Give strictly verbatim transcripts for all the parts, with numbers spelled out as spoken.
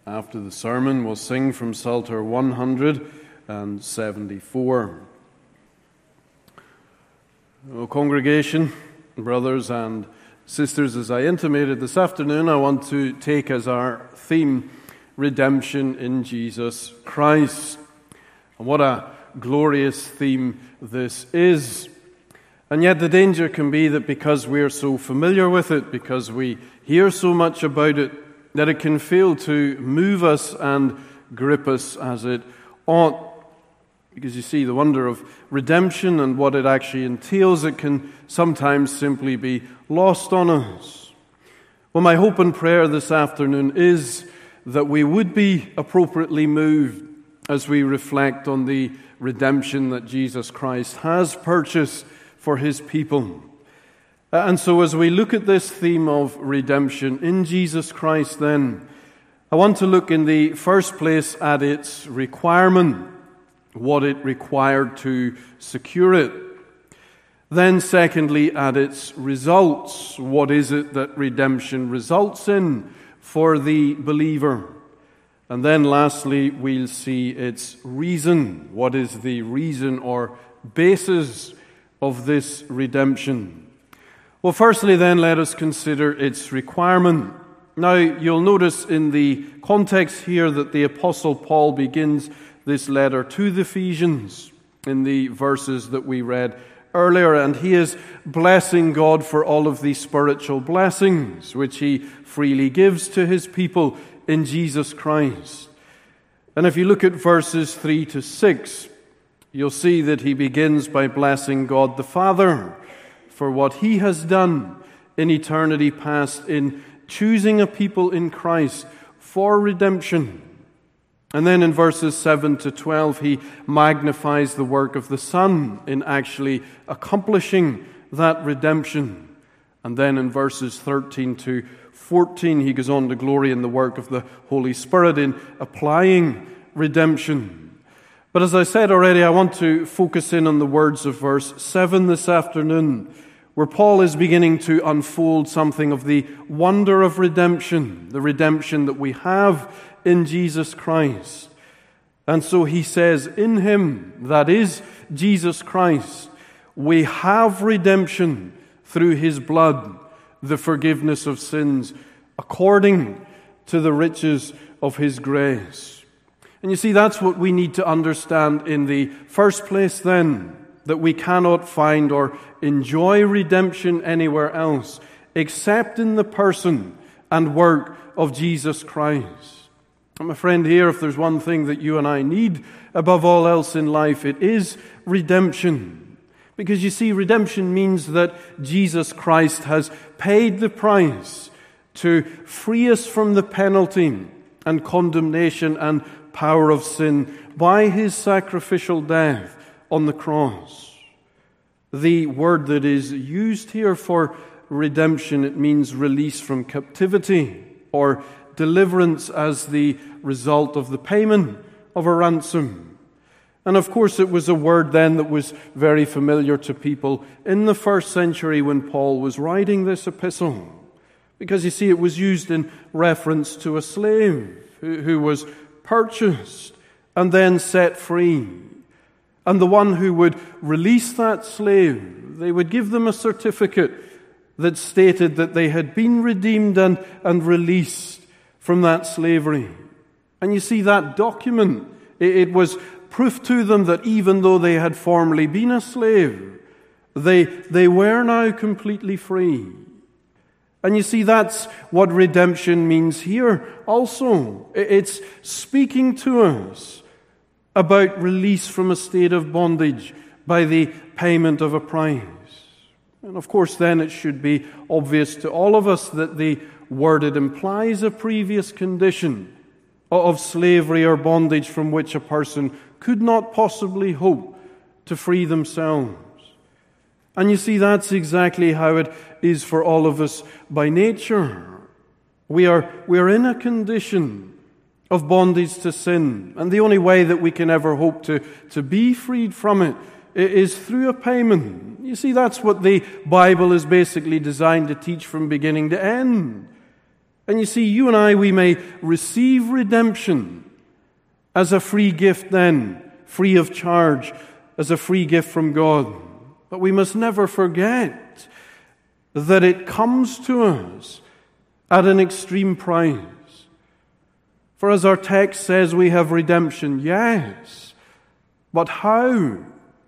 After the sermon, we'll sing from Psalter one hundred seventy-four. Oh, congregation, brothers and sisters, as I intimated this afternoon, I want to take as our theme redemption in Jesus Christ. And what a glorious theme this is. And yet the danger can be that because we're so familiar with it, because we hear so much about it, that it can fail to move us and grip us as it ought. Because you see, the wonder of redemption and what it actually entails, it can sometimes simply be lost on us. Well, my hope and prayer this afternoon is that we would be appropriately moved as we reflect on the redemption that Jesus Christ has purchased for His people. And so as we look at this theme of redemption in Jesus Christ, then, I want to look in the first place at its requirement, what it required to secure it. Then secondly, at its results, what is it that redemption results in for the believer? And then lastly, we'll see its reason. What is the reason or basis of this redemption? Well, firstly then, let us consider its requirement. Now, you'll notice in the context here that the Apostle Paul begins this letter to the Ephesians in the verses that we read earlier, and he is blessing God for all of the spiritual blessings which he freely gives to his people in Jesus Christ. And if you look at verses three to six, you'll see that he begins by blessing God the Father for what He has done in eternity past in choosing a people in Christ for redemption. And then in verses seven to twelve, he magnifies the work of the Son in actually accomplishing that redemption. And then in verses thirteen to fourteen, he goes on to glory in the work of the Holy Spirit in applying redemption. But as I said already, I want to focus in on the words of verse seven this afternoon, where Paul is beginning to unfold something of the wonder of redemption, the redemption that we have in Jesus Christ. And so he says, in Him, that is Jesus Christ, we have redemption through His blood, the forgiveness of sins, according to the riches of His grace. And you see, that's what we need to understand in the first place then, that we cannot find or enjoy redemption anywhere else except in the person and work of Jesus Christ. And my friend, here, if there's one thing that you and I need above all else in life, it is redemption. Because you see, redemption means that Jesus Christ has paid the price to free us from the penalty and condemnation and power of sin by His sacrificial death on the cross. The word that is used here for redemption, it means release from captivity or deliverance as the result of the payment of a ransom. And of course it was a word then that was very familiar to people in the first century when Paul was writing this epistle. Because you see, it was used in reference to a slave who, who was purchased and then set free. And the one who would release that slave, they would give them a certificate that stated that they had been redeemed and, and released from that slavery. And you see, that document, it, it was proof to them that even though they had formerly been a slave, they, they were now completely free. And you see, that's what redemption means here also. It's speaking to us about release from a state of bondage by the payment of a price. And of course then it should be obvious to all of us that the word, it implies a previous condition of slavery or bondage from which a person could not possibly hope to free themselves. And you see, that's exactly how it is for all of us by nature. We are, we are in a condition of bondage to sin. And the only way that we can ever hope to, to be freed from it is through a payment. You see, that's what the Bible is basically designed to teach from beginning to end. And you see, you and I, we may receive redemption as a free gift then, free of charge, as a free gift from God. But we must never forget that it comes to us at an extreme price. For as our text says, we have redemption, yes. But how?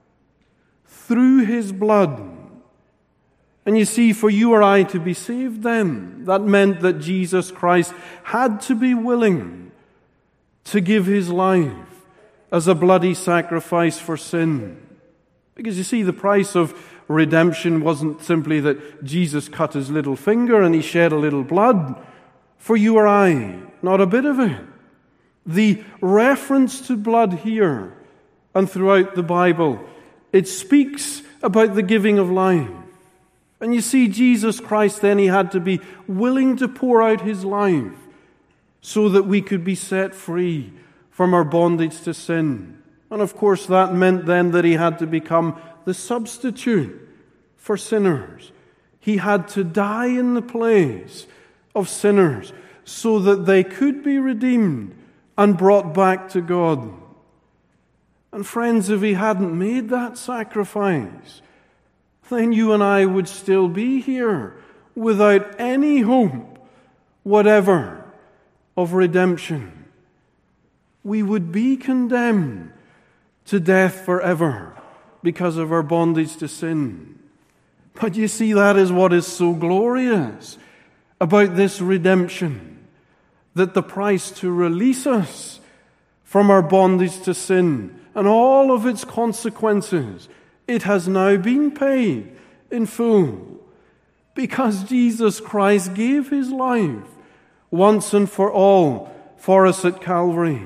Through His blood. And you see, for you or I to be saved then, that meant that Jesus Christ had to be willing to give His life as a bloody sacrifice for sin. Because you see, the price of redemption wasn't simply that Jesus cut His little finger and He shed a little blood for you or I. Not a bit of it. The reference to blood here and throughout the Bible, it speaks about the giving of life. And you see, Jesus Christ then, He had to be willing to pour out His life so that we could be set free from our bondage to sin. And of course, that meant then that He had to become the substitute for sinners. He had to die in the place of sinners so that they could be redeemed and brought back to God. And friends, if He hadn't made that sacrifice, then you and I would still be here without any hope whatever of redemption. We would be condemned to death forever because of our bondage to sin. But you see, that is what is so glorious about this redemption, that the price to release us from our bondage to sin and all of its consequences, it has now been paid in full, because Jesus Christ gave His life once and for all for us at Calvary.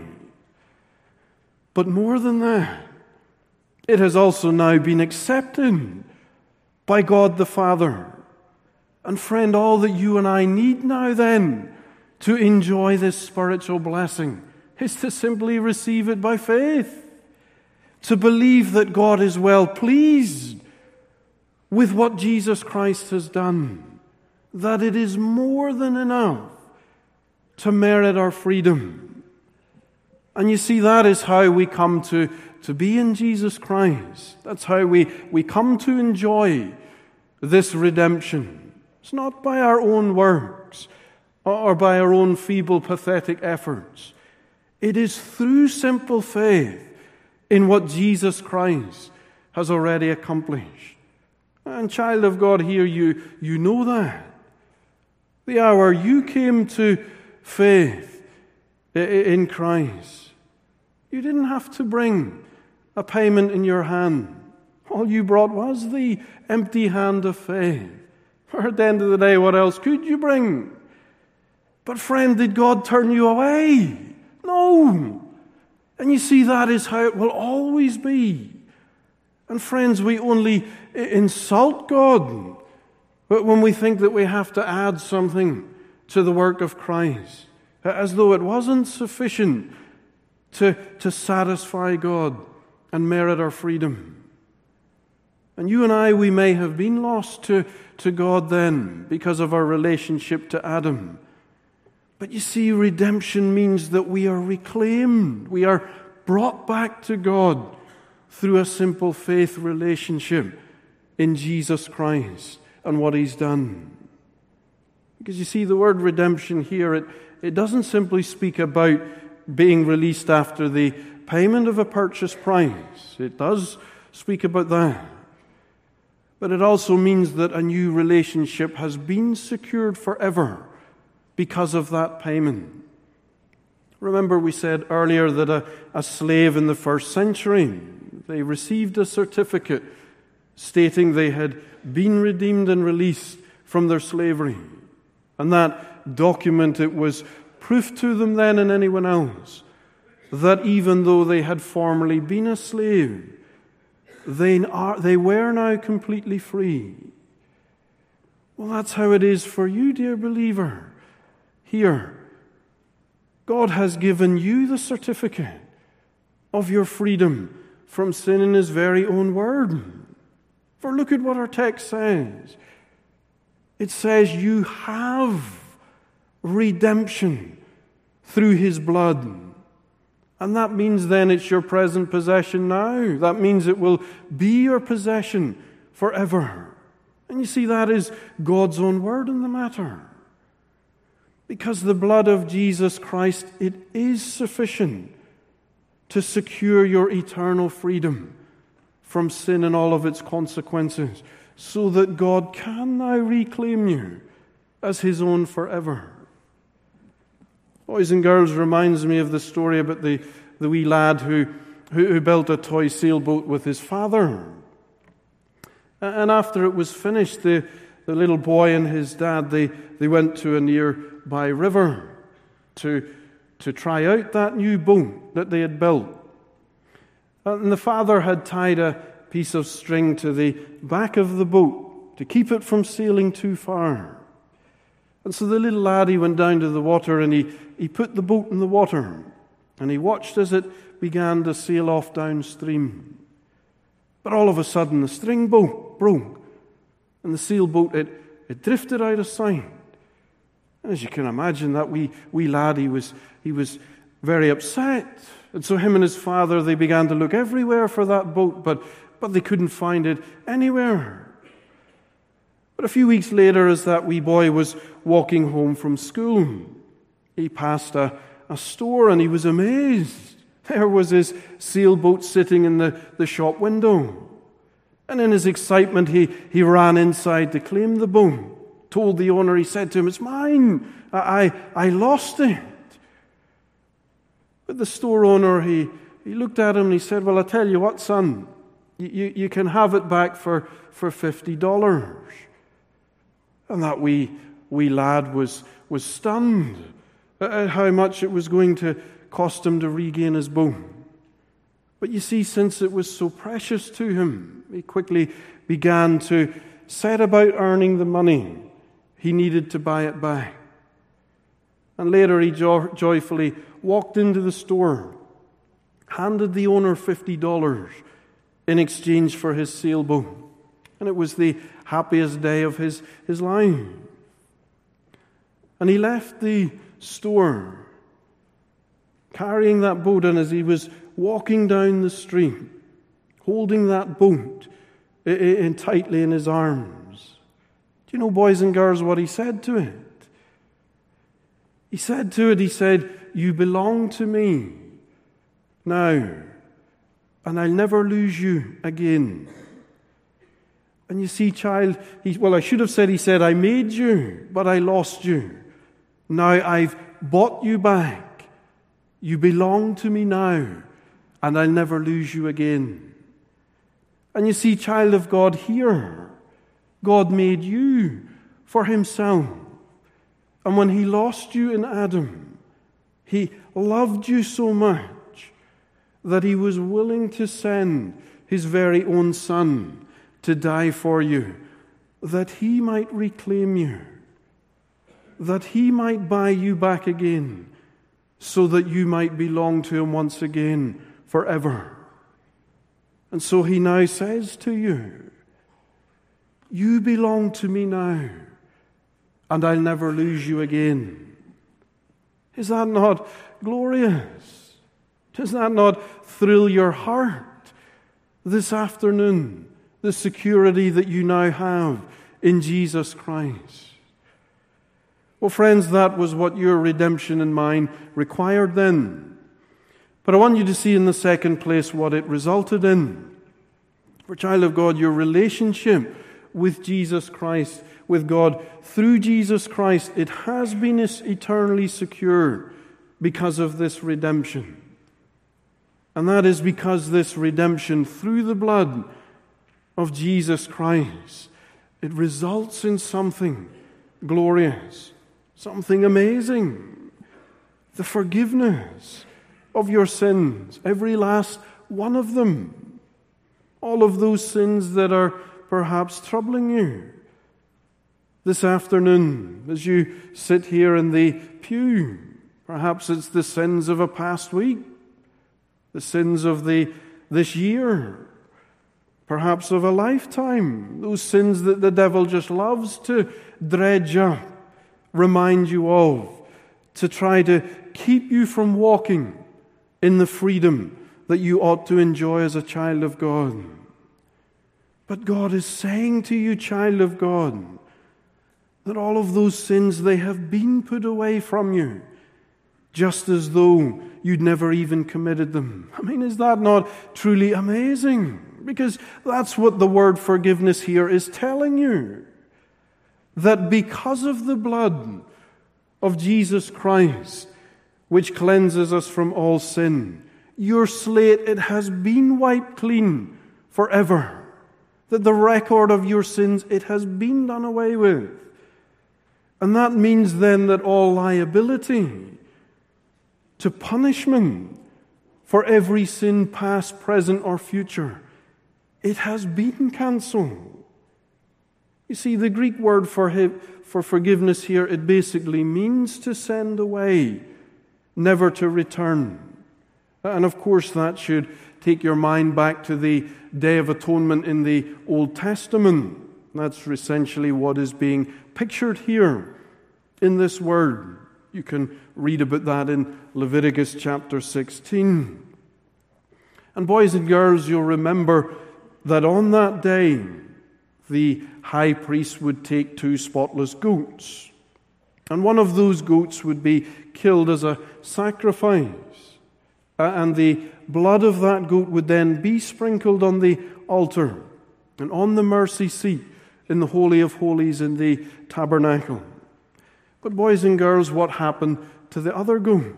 But more than that, it has also now been accepted by God the Father. And friend, all that you and I need now then to enjoy this spiritual blessing is to simply receive it by faith. To believe that God is well pleased with what Jesus Christ has done. That it is more than enough to merit our freedom. And you see, that is how we come to, to be in Jesus Christ. That's how we, we come to enjoy this redemption. It's not by our own works or by our own feeble, pathetic efforts. It is through simple faith in what Jesus Christ has already accomplished. And child of God, here you, you know that. The hour you came to faith in Christ, you didn't have to bring a payment in your hand. All you brought was the empty hand of faith. For at the end of the day, what else could you bring? But friend, did God turn you away? No. And you see, that is how it will always be. And friends, we only insult God but when we think that we have to add something to the work of Christ, as though it wasn't sufficient to, to satisfy God and merit our freedom. And you and I, we may have been lost to, to God then because of our relationship to Adam. But you see, redemption means that we are reclaimed. We are brought back to God through a simple faith relationship in Jesus Christ and what He's done. Because you see, the word redemption here, it, it doesn't simply speak about being released after the payment of a purchase price. It does speak about that. But it also means that a new relationship has been secured forever because of that payment. Remember, we said earlier that a, a slave in the first century, they received a certificate stating they had been redeemed and released from their slavery. And that document, it was proof to them then and anyone else that even though they had formerly been a slave, they are they were now completely free. Well, that's how it is for you, dear believer. Here, God has given you the certificate of your freedom from sin in His very own word. For look at what our text says. It says you have redemption through his blood. And that means then it's your present possession now. That means it will be your possession forever. And you see, that is God's own word in the matter. Because the blood of Jesus Christ, it is sufficient to secure your eternal freedom from sin and all of its consequences, so that God can now reclaim you as his own forever. Boys and girls, reminds me of the story about the, the wee lad who, who, who built a toy sailboat with his father. And after it was finished, the, the little boy and his dad, they, they went to a nearby river to, to try out that new boat that they had built. And the father had tied a piece of string to the back of the boat to keep it from sailing too far. And so the little laddie went down to the water and he, he put the boat in the water. And he watched as it began to sail off downstream. But all of a sudden the string boat broke. And the sailboat, it, it drifted out of sight. And as you can imagine, that wee, wee lad, he was, he was very upset. And so him and his father, they began to look everywhere for that boat, but, but they couldn't find it anywhere. But a few weeks later, as that wee boy was walking home from school, he passed a, a store and he was amazed. There was his sailboat sitting in the, the shop window. And in his excitement, he, he ran inside to claim the boat. Told the owner, he said to him, "It's mine. I, I, I lost it." But the store owner, he, he looked at him and he said, "Well, I tell you what, son, you, you, you can have it back for, for fifty dollars. And that wee, wee lad was, was stunned at how much it was going to cost him to regain his boat. But you see, since it was so precious to him, he quickly began to set about earning the money he needed to buy it back. And later he jo- joyfully walked into the store, handed the owner fifty dollars in exchange for his sailboat. And it was the happiest day of his, his life. And he left the store carrying that boat, and as he was walking down the street, holding that boat in, in tightly in his arms, do you know, boys and girls, what he said to it? He said to it, he said, "You belong to me now, and I'll never lose you again." And you see, child, he, well, I should have said, he said, "I made you, but I lost you. Now I've bought you back. You belong to me now, and I'll never lose you again." And you see, child of God, here, God made you for himself. And when he lost you in Adam, he loved you so much that he was willing to send his very own son to die for you, that he might reclaim you, that he might buy you back again, so that you might belong to him once again forever. And so he now says to you, "You belong to me now, and I'll never lose you again." Is that not glorious? Does that not thrill your heart this afternoon, the security that you now have in Jesus Christ? Well, friends, that was what your redemption and mine required then. But I want you to see in the second place what it resulted in. For, child of God, your relationship with Jesus Christ, with God through Jesus Christ, it has been eternally secured because of this redemption. And that is because this redemption through the blood of Jesus Christ, it results in something glorious, something amazing. The forgiveness of your sins, every last one of them. All of those sins that are perhaps troubling you. This afternoon, as you sit here in the pew, perhaps it's the sins of a past week, the sins of the this year, perhaps of a lifetime, those sins that the devil just loves to dredge up, remind you of, to try to keep you from walking in the freedom that you ought to enjoy as a child of God. But God is saying to you, child of God, that all of those sins, they have been put away from you, just as though you'd never even committed them. I mean, is that not truly amazing? Because that's what the word forgiveness here is telling you. That because of the blood of Jesus Christ, which cleanses us from all sin, your slate, it has been wiped clean forever. That the record of your sins, it has been done away with. And that means then that all liability to punishment for every sin, past, present, or future, it has been cancelled. You see, the Greek word for, for forgiveness here, it basically means to send away, never to return. And of course, that should take your mind back to the Day of Atonement in the Old Testament. That's essentially what is being pictured here in this word. You can read about that in Leviticus chapter sixteen. And boys and girls, you'll remember that on that day, the high priest would take two spotless goats. And one of those goats would be killed as a sacrifice. And the blood of that goat would then be sprinkled on the altar and on the mercy seat in the Holy of Holies in the tabernacle. But boys and girls, what happened to the other goat?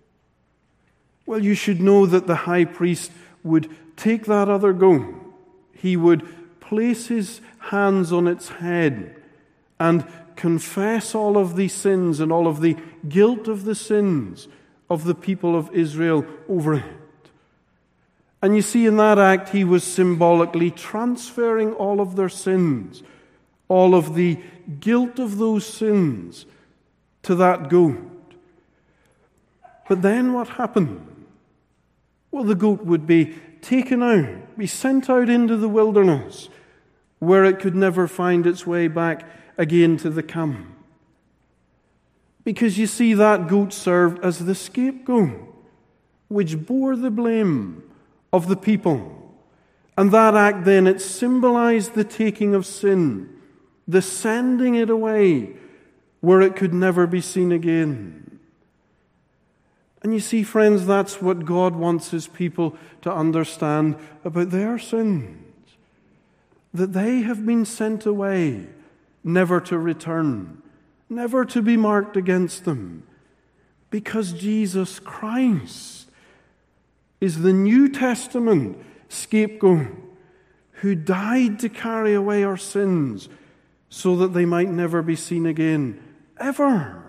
Well, you should know that the high priest would take that other goat. He would place his hands on its head and confess all of the sins and all of the guilt of the sins of the people of Israel over it. And you see, in that act, he was symbolically transferring all of their sins, all of the guilt of those sins, to that goat. But then what happened? Well, the goat would be taken out, be sent out into the wilderness, where it could never find its way back again to the camp. Because you see, that goat served as the scapegoat, which bore the blame of the people. And that act then, it symbolized the taking of sin, the sending it away where it could never be seen again. And you see, friends, that's what God wants His people to understand about their sins. That they have been sent away, never to return, never to be marked against them, because Jesus Christ is the New Testament scapegoat who died to carry away our sins so that they might never be seen again, ever.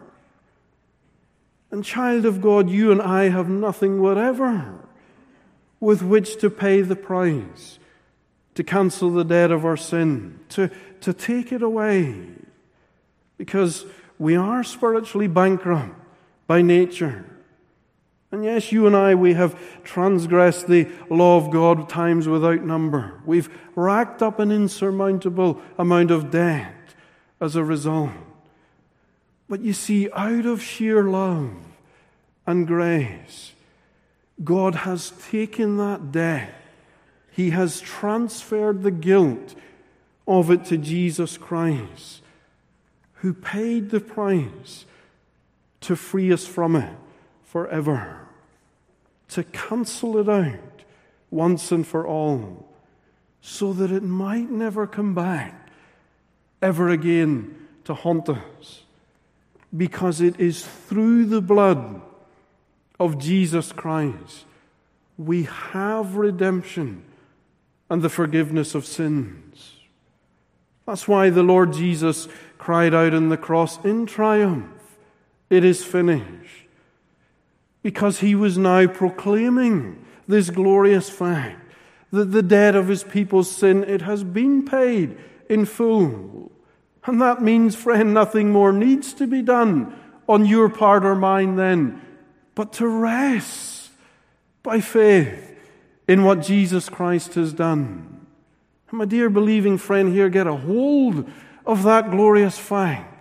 And child of God, you and I have nothing whatever with which to pay the price, to cancel the debt of our sin, to, to take it away, because we are spiritually bankrupt by nature. And yes, you and I, we have transgressed the law of God times without number. We've racked up an insurmountable amount of debt as a result. But you see, out of sheer love and grace, God has taken that debt. He has transferred the guilt of it to Jesus Christ, who paid the price to free us from it forever, to cancel it out once and for all, so that it might never come back ever again to haunt us. Because it is through the blood of Jesus Christ we have redemption and the forgiveness of sins. That's why the Lord Jesus cried out on the cross in triumph, "It is finished." Because He was now proclaiming this glorious fact that the debt of His people's sin, it has been paid in full. And that means, friend, nothing more needs to be done on your part or mine then, but to rest by faith in what Jesus Christ has done. And my dear believing friend here, get a hold of that glorious fact.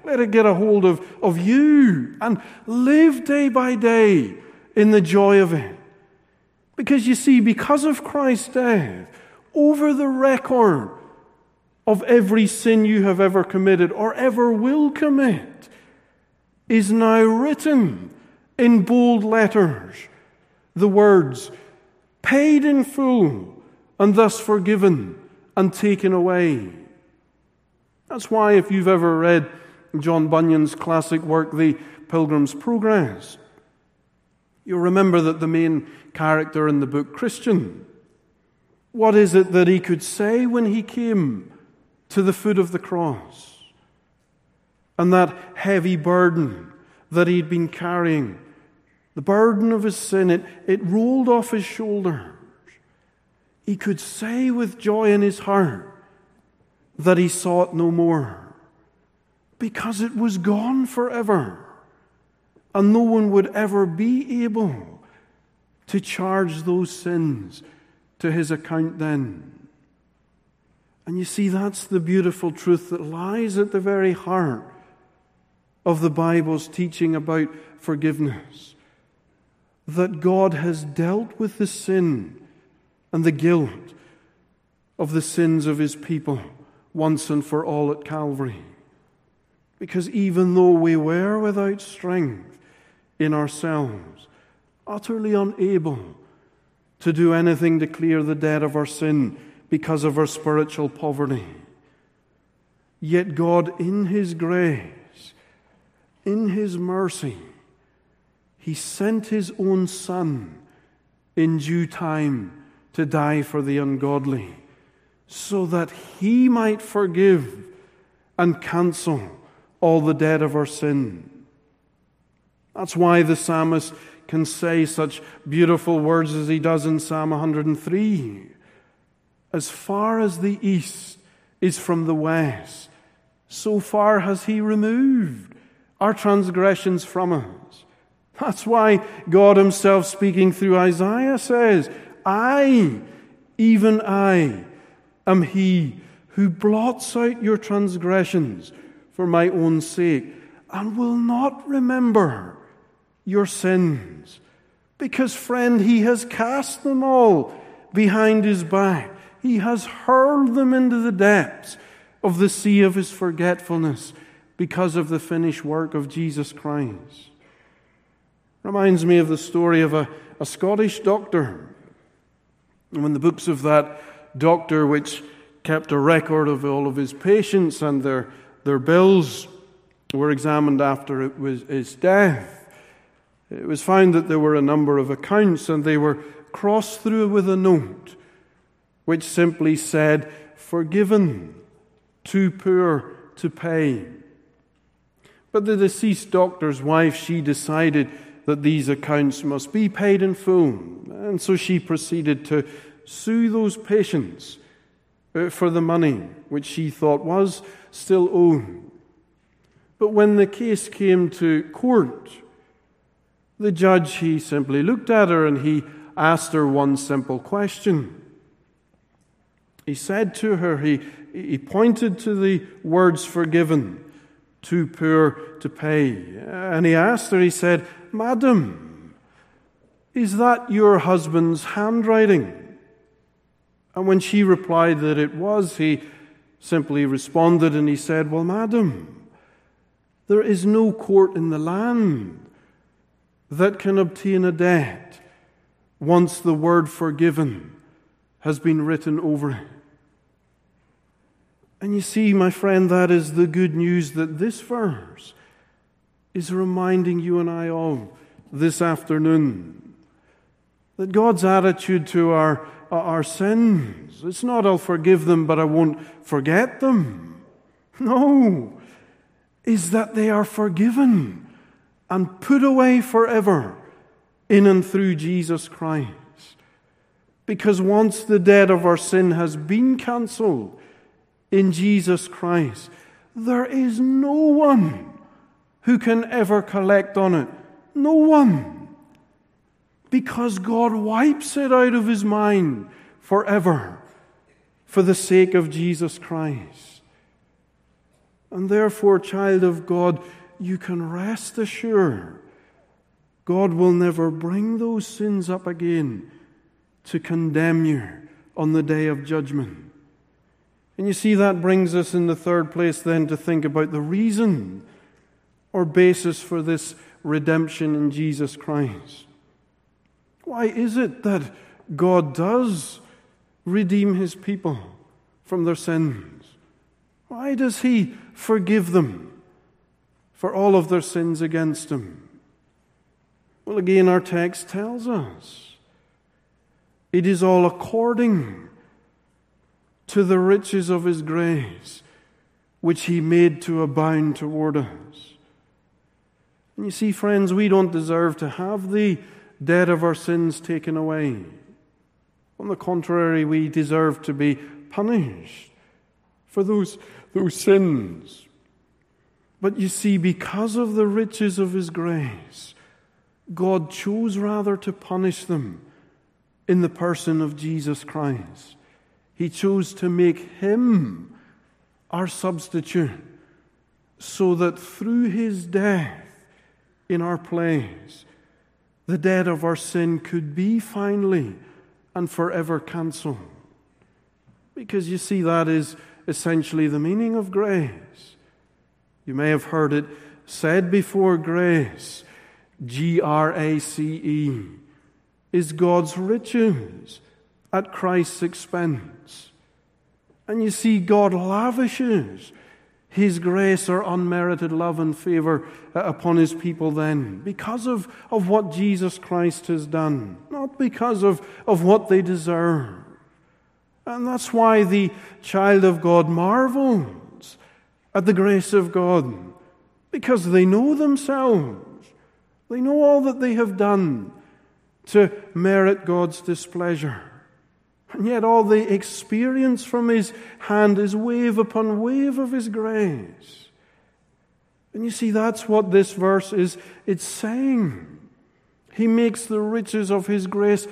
Let it get a hold of, of you and live day by day in the joy of it. Because you see, because of Christ's death, over the record of every sin you have ever committed or ever will commit is now written in bold letters the words, paid in full and thus forgiven and taken away. That's why if you've ever read John Bunyan's classic work, The Pilgrim's Progress, you'll remember that the main character in the book, Christian, what is it that he could say when he came to the foot of the cross? And that heavy burden that he'd been carrying, the burden of his sin, it, it rolled off his shoulders. He could say with joy in his heart that he saw it no more, because it was gone forever, and no one would ever be able to charge those sins to his account then. And you see, that's the beautiful truth that lies at the very heart of the Bible's teaching about forgiveness. That God has dealt with the sin and the guilt of the sins of his people once and for all at Calvary. Because even though we were without strength in ourselves, utterly unable to do anything to clear the debt of our sin because of our spiritual poverty, yet God, in his grace, in his mercy, he sent his own Son in due time to die for the ungodly, so that he might forgive and cancel all the debt of our sin. That's why the psalmist can say such beautiful words as he does in Psalm one hundred three. As far as the east is from the west, so far has he removed our transgressions from us. That's why God himself, speaking through Isaiah, says, I, even I, am he who blots out your transgressions for my own sake, and will not remember your sins. Because, friend, he has cast them all behind his back. He has hurled them into the depths of the sea of his forgetfulness because of the finished work of Jesus Christ. Reminds me of the story of a, a Scottish doctor. And when the books of that doctor, which kept a record of all of his patients and their, their bills, were examined after it was his death, it was found that there were a number of accounts, and they were crossed through with a note which simply said, forgiven, too poor to pay. But the deceased doctor's wife, she decided that these accounts must be paid in full. And so she proceeded to sue those patients for the money which she thought was still owed. But when the case came to court, the judge, he simply looked at her and he asked her one simple question. He said to her, he, he pointed to the words forgiven, too poor to pay. And he asked her, he said, Madam, is that your husband's handwriting? And when she replied that it was, he simply responded and he said, well, madam, there is no court in the land that can obtain a debt once the word forgiven has been written over it. And you see, my friend, that is the good news that this verse is reminding you and I of this afternoon. That God's attitude to our, our sins, it's not I'll forgive them, but I won't forget them. No, is that they are forgiven and put away forever in and through Jesus Christ. Because once the debt of our sin has been cancelled in Jesus Christ, there is no one who can ever collect on it. No one. Because God wipes it out of his mind forever for the sake of Jesus Christ. And therefore, child of God, you can rest assured God will never bring those sins up again to condemn you on the day of judgment. And you see, that brings us in the third place then to think about the reason or basis for this redemption in Jesus Christ. Why is it that God does redeem His people from their sins? Why does He forgive them for all of their sins against Him? Well, again, our text tells us it is all according to the riches of His grace, which He made to abound toward us. And you see, friends, we don't deserve to have the debt of our sins taken away. On the contrary, we deserve to be punished for those, those sins. But you see, because of the riches of His grace, God chose rather to punish them in the person of Jesus Christ. He chose to make Him our substitute, so that through His death in our place, the debt of our sin could be finally and forever cancelled. Because you see, that is essentially the meaning of grace. You may have heard it said before, grace, G R A C E, is God's riches at Christ's expense. And you see, God lavishes His grace or unmerited love and favor upon His people then because of, of what Jesus Christ has done, not because of, of what they deserve. And that's why the child of God marvels at the grace of God, because they know themselves. They know all that they have done to merit God's displeasure. And yet all they experience from His hand is wave upon wave of His grace. And you see, that's what this verse is. It's saying He makes the riches of His grace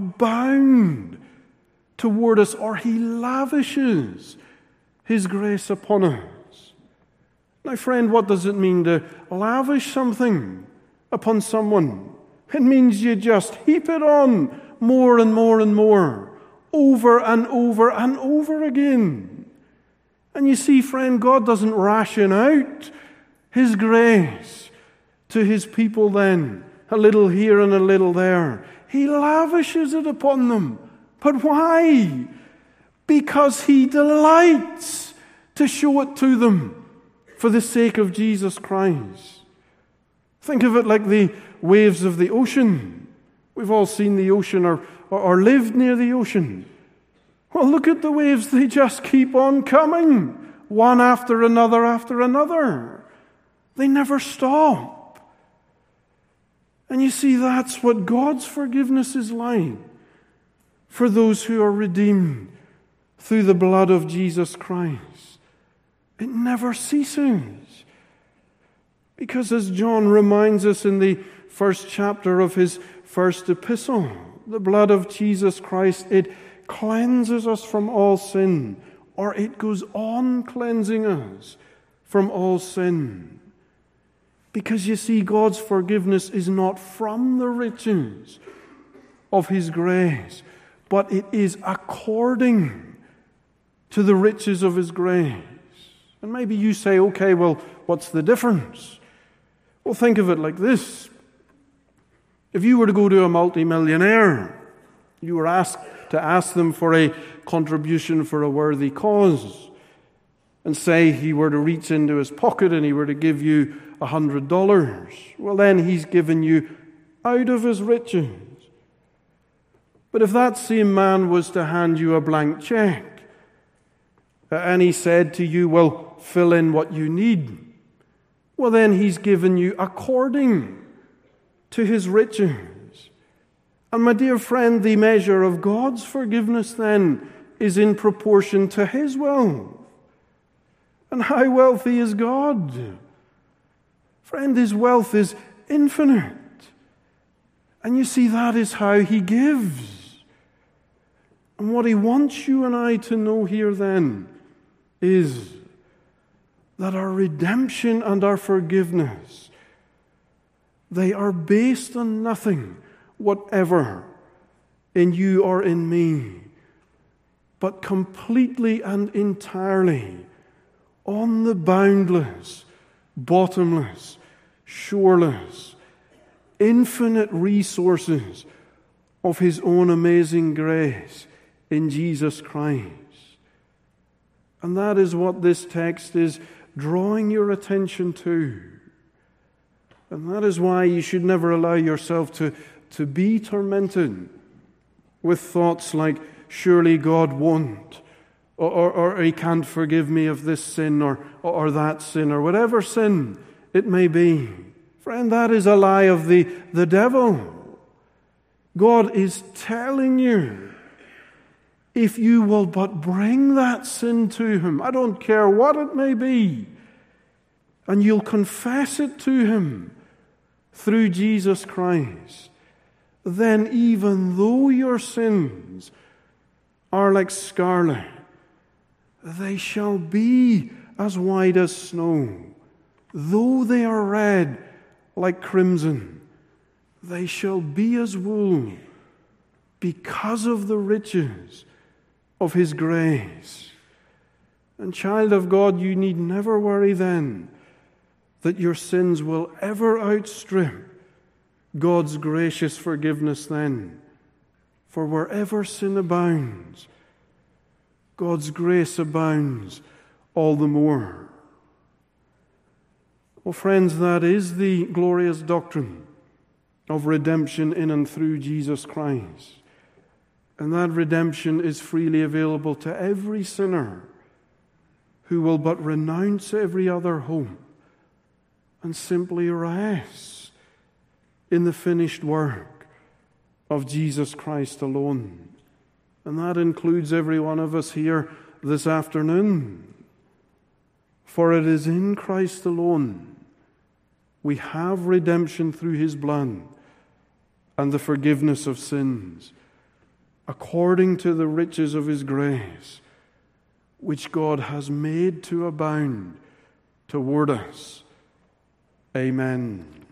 abound toward us, or He lavishes His grace upon us. Now, friend, what does it mean to lavish something upon someone? It means you just heap it on more and more and more, over and over and over again. And you see, friend, God doesn't ration out His grace to His people then, a little here and a little there. He lavishes it upon them. But why? Because He delights to show it to them for the sake of Jesus Christ. Think of it like the waves of the ocean. We've all seen the ocean or, or, or lived near the ocean. Well, look at the waves. They just keep on coming, one after another after another. They never stop. And you see, that's what God's forgiveness is like for those who are redeemed through the blood of Jesus Christ. It never ceases. Because as John reminds us in the first chapter of his first epistle, the blood of Jesus Christ, it cleanses us from all sin, or it goes on cleansing us from all sin. Because you see, God's forgiveness is not from the riches of His grace, but it is according to the riches of His grace. And maybe you say, okay, well, what's the difference? Well, think of it like this. If you were to go to a multimillionaire, you were asked to ask them for a contribution for a worthy cause, and say he were to reach into his pocket and he were to give you a hundred dollars, well, then he's given you out of his riches. But if that same man was to hand you a blank check, and he said to you, well, fill in what you need, well, then he's given you according to his riches. And my dear friend, the measure of God's forgiveness then is in proportion to His wealth. And how wealthy is God? Friend, His wealth is infinite. And you see, that is how He gives. And what He wants you and I to know here then is that our redemption and our forgiveness, they are based on nothing whatever in you or in me, but completely and entirely on the boundless, bottomless, shoreless, infinite resources of His own amazing grace in Jesus Christ. And that is what this text is drawing your attention to. And that is why you should never allow yourself to, to be tormented with thoughts like, surely God won't, or, or, or He can't forgive me of this sin or, or that sin, or whatever sin it may be. Friend, that is a lie of the, the devil. God is telling you, if you will but bring that sin to Him, I don't care what it may be, and you'll confess it to Him through Jesus Christ, then even though your sins are like scarlet, they shall be as white as snow. Though they are red like crimson, they shall be as wool, because of the riches of His grace. And child of God, you need never worry then that your sins will ever outstrip God's gracious forgiveness then. For wherever sin abounds, God's grace abounds all the more. Well, friends, that is the glorious doctrine of redemption in and through Jesus Christ. And that redemption is freely available to every sinner who will but renounce every other hope and simply rest in the finished work of Jesus Christ alone. And that includes every one of us here this afternoon. For it is in Christ alone we have redemption through His blood and the forgiveness of sins, according to the riches of His grace, which God has made to abound toward us. Amen.